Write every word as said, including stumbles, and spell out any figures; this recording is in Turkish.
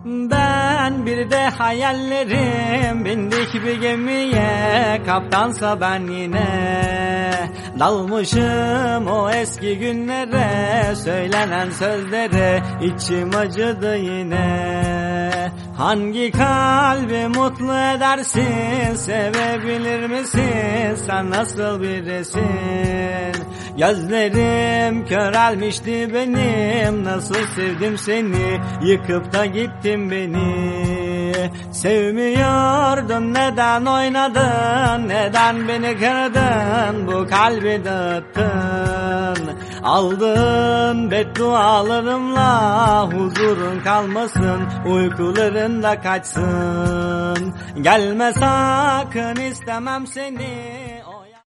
Ben bir de hayallerim, bindik bir gemiye, kaptansa ben yine dalmışım o eski günlere, söylenen sözlere içim acıdı yine. Hangi kalbi mutlu edersin, sevebilir misin, sen nasıl birisin? Gözlerim körelmişti benim, nasıl sevdim seni, yıkıp da gittin beni. Sevmiyordun, neden oynadın, neden beni kırdın, bu kalbi dağıttın. Aldın beddualarımla, huzurun kalmasın, uykuların da kaçsın. Gelme sakın, istemem seni.